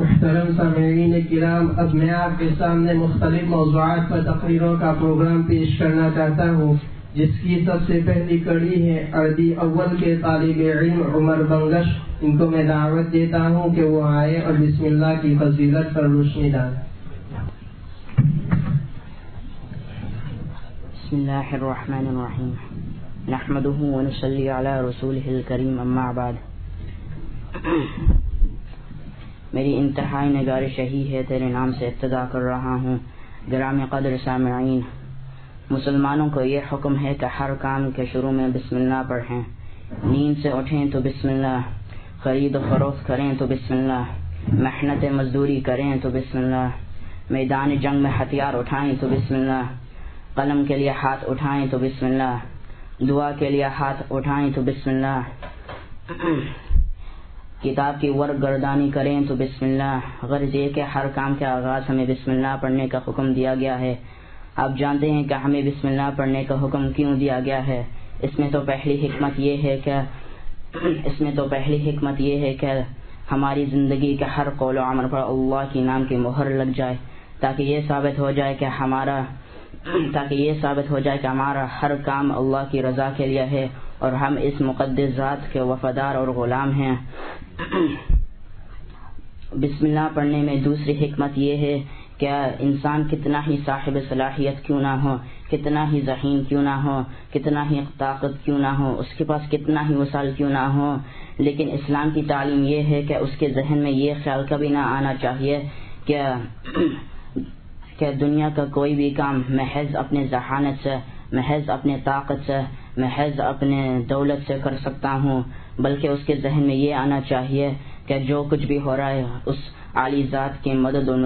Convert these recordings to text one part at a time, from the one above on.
محترم سامعین کرام، اب میں آپ کے سامنے مختلف موضوعات پر تقریروں کا پروگرام پیش کرنا چاہتا ہوں، جس کی سب سے پہلی کڑی ہے عربی اول کے طالب علم عمر بنگش۔ ان کو میں دعوت دیتا ہوں کہ وہ آئے اور بسم اللہ کی فضیلت پر روشنی ڈالیں۔ بسم اللہ الرحمن الرحیم، نحمده ونصلی علی رسولہ الکریم، اما بعد۔ میری انتہائی نگارش یہی ہے، تیرے نام سے ابتدا کر رہا ہوں۔ گرامی قدر سامعین، مسلمانوں کو یہ حکم ہے کہ ہر کام کے شروع میں بسم اللہ پڑھیں۔ نیند سے اٹھیں تو بسم اللہ، خرید و فروخت کریں تو بسم اللہ، محنت مزدوری کریں تو بسم اللہ، میدان جنگ میں ہتھیار اٹھائیں تو بسم اللہ، قلم کے لیے ہاتھ اٹھائیں تو بسم اللہ، دعا کے لیے ہاتھ اٹھائیں تو بسم اللہ، کتاب کی ورق گردانی کریں تو بسم اللہ۔ غرض یہ کہ ہر کام کے آغاز ہمیں بسم اللہ پڑھنے کا حکم دیا گیا ہے۔ آپ جانتے ہیں کہ ہمیں بسم اللہ پڑھنے کا حکم کیوں دیا گیا ہے؟ اس میں تو پہلی حکمت یہ ہے کہ ہماری زندگی کے ہر قول و عمل پر اللہ کے نام کی مہر لگ جائے، تاکہ یہ ثابت ہو جائے کہ ہمارا ہر کام اللہ کی رضا کے لیے ہے اور ہم اس مقدس ذات کے وفادار اور غلام ہیں۔ بسم اللہ پڑھنے میں دوسری حکمت یہ ہے کہ انسان کتنا ہی صاحب صلاحیت کیوں نہ ہو، کتنا ہی ذہین کیوں نہ ہو، کتنا ہی طاقت کیوں نہ ہو، اس کے پاس کتنا ہی وسائل کیوں نہ ہو، لیکن اسلام کی تعلیم یہ ہے کہ اس کے ذہن میں یہ خیال کبھی نہ آنا چاہیے کہ دنیا کا کوئی بھی کام محض اپنے ذہانت سے، محض اپنے طاقت سے، محض اپنے دولت سے کر سکتا ہوں، بلکہ اس کے ذہن میں یہ آنا چاہیے کہ جو کچھ بھی ہو رہا ہے اس عالی ذات کی مدد و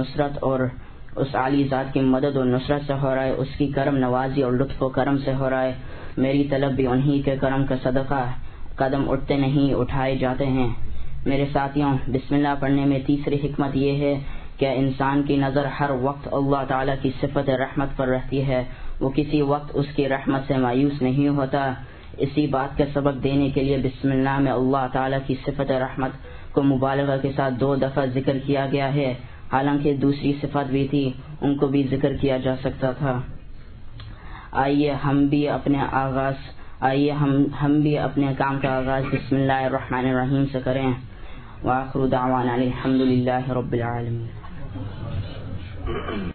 نصرت سے ہو رہا ہے، اس کی کرم نوازی اور لطف و کرم سے ہو رہا ہے۔ میری طلب بھی انہی کے کرم کا صدقہ، قدم اٹھتے نہیں اٹھائے جاتے ہیں۔ میرے ساتھیوں، بسم اللہ پڑھنے میں تیسری حکمت یہ ہے کہ انسان کی نظر ہر وقت اللہ تعالیٰ کی صفت رحمت پر رہتی ہے، وہ کسی وقت اس کی رحمت سے مایوس نہیں ہوتا۔ اسی بات کا سبق دینے کے لیے بسم اللہ میں اللہ تعالیٰ کی صفت رحمت کو مبالغہ کے ساتھ 2 دفعہ ذکر کیا گیا ہے، حالانکہ دوسری صفت بھی تھی، ان کو بھی ذکر کیا جا سکتا تھا۔ آئیے ہم بھی اپنے کام کا آغاز بسم اللہ الرحمن الرحیم سے کریں۔ وآخر دعوانا الحمد للہ رب العالمین۔